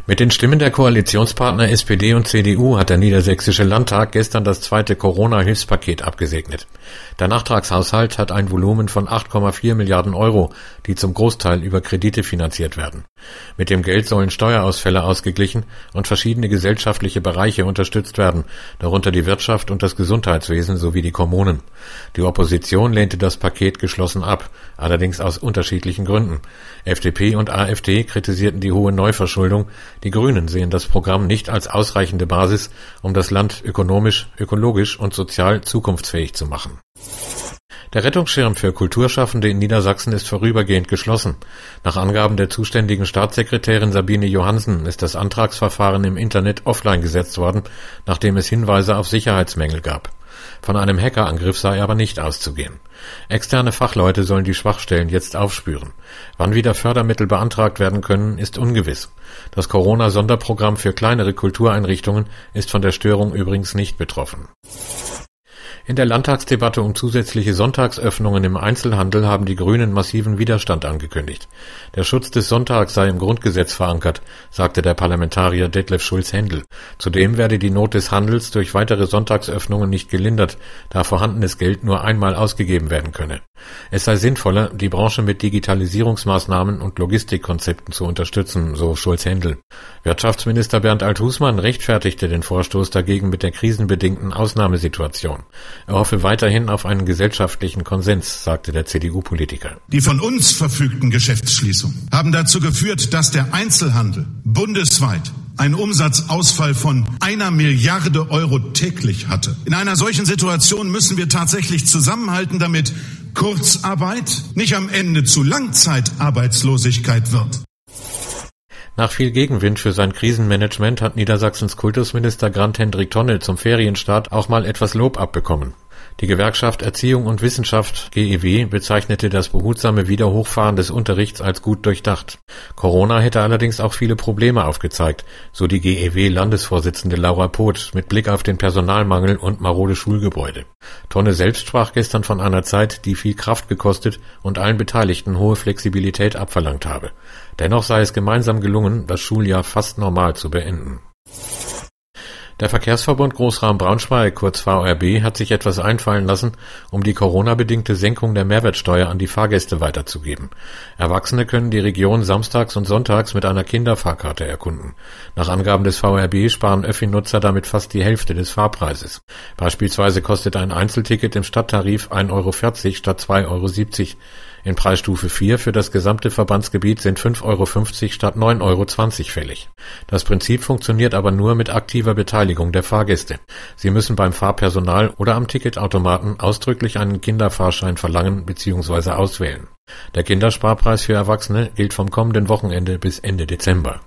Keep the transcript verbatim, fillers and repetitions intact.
Mit den Stimmen der Koalitionspartner S P D und C D U hat der Niedersächsische Landtag gestern das zweite Corona-Hilfspaket abgesegnet. Der Nachtragshaushalt hat ein Volumen von acht Komma vier Milliarden Euro, die zum Großteil über Kredite finanziert werden. Mit dem Geld sollen Steuerausfälle ausgeglichen und verschiedene gesellschaftliche Bereiche unterstützt werden, darunter die Wirtschaft und das Gesundheitswesen sowie die Kommunen. Die Opposition lehnte das Paket geschlossen ab, allerdings aus unterschiedlichen Gründen. F D P und A f D kritisierten die hohe Neuverschuldung. Die Grünen sehen das Programm nicht als ausreichende Basis, um das Land ökonomisch, ökologisch und sozial zukunftsfähig zu machen. Der Rettungsschirm für Kulturschaffende in Niedersachsen ist vorübergehend geschlossen. Nach Angaben der zuständigen Staatssekretärin Sabine Johansen ist das Antragsverfahren im Internet offline gesetzt worden, nachdem es Hinweise auf Sicherheitsmängel gab. Von einem Hackerangriff sei aber nicht auszugehen. Externe Fachleute sollen die Schwachstellen jetzt aufspüren. Wann wieder Fördermittel beantragt werden können, ist ungewiss. Das Corona-Sonderprogramm für kleinere Kultureinrichtungen ist von der Störung übrigens nicht betroffen. In der Landtagsdebatte um zusätzliche Sonntagsöffnungen im Einzelhandel haben die Grünen massiven Widerstand angekündigt. Der Schutz des Sonntags sei im Grundgesetz verankert, sagte der Parlamentarier Detlef Schulz-Hendel. Zudem werde die Not des Handels durch weitere Sonntagsöffnungen nicht gelindert, da vorhandenes Geld nur einmal ausgegeben werden könne. Es sei sinnvoller, die Branche mit Digitalisierungsmaßnahmen und Logistikkonzepten zu unterstützen, so Schulz-Hendel. Wirtschaftsminister Bernd Alt-Husmann rechtfertigte den Vorstoß dagegen mit der krisenbedingten Ausnahmesituation. Er hoffe weiterhin auf einen gesellschaftlichen Konsens, sagte der C D U-Politiker. Die von uns verfügten Geschäftsschließungen haben dazu geführt, dass der Einzelhandel bundesweit einen Umsatzausfall von einer Milliarde Euro täglich hatte. In einer solchen Situation müssen wir tatsächlich zusammenhalten, damit Kurzarbeit nicht am Ende zu Langzeitarbeitslosigkeit wird. Nach viel Gegenwind für sein Krisenmanagement hat Niedersachsens Kultusminister Grant-Hendrik Tonne zum Ferienstart auch mal etwas Lob abbekommen. Die Gewerkschaft Erziehung und Wissenschaft G E W bezeichnete das behutsame Wiederhochfahren des Unterrichts als gut durchdacht. Corona hätte allerdings auch viele Probleme aufgezeigt, so die G E W-Landesvorsitzende Laura Poth mit Blick auf den Personalmangel und marode Schulgebäude. Tonne selbst sprach gestern von einer Zeit, die viel Kraft gekostet und allen Beteiligten hohe Flexibilität abverlangt habe. Dennoch sei es gemeinsam gelungen, das Schuljahr fast normal zu beenden. Der Verkehrsverbund Großraum Braunschweig, kurz V R B, hat sich etwas einfallen lassen, um die Corona-bedingte Senkung der Mehrwertsteuer an die Fahrgäste weiterzugeben. Erwachsene können die Region samstags und sonntags mit einer Kinderfahrkarte erkunden. Nach Angaben des V R B sparen Öffi-Nutzer damit fast die Hälfte des Fahrpreises. Beispielsweise kostet ein Einzelticket im Stadttarif ein Euro vierzig statt zwei Euro siebzig. In Preisstufe vier für das gesamte Verbandsgebiet sind fünf Euro fünfzig statt neun Euro zwanzig fällig. Das Prinzip funktioniert aber nur mit aktiver Beteiligung der Fahrgäste. Sie müssen beim Fahrpersonal oder am Ticketautomaten ausdrücklich einen Kinderfahrschein verlangen bzw. auswählen. Der Kindersparpreis für Erwachsene gilt vom kommenden Wochenende bis Ende Dezember.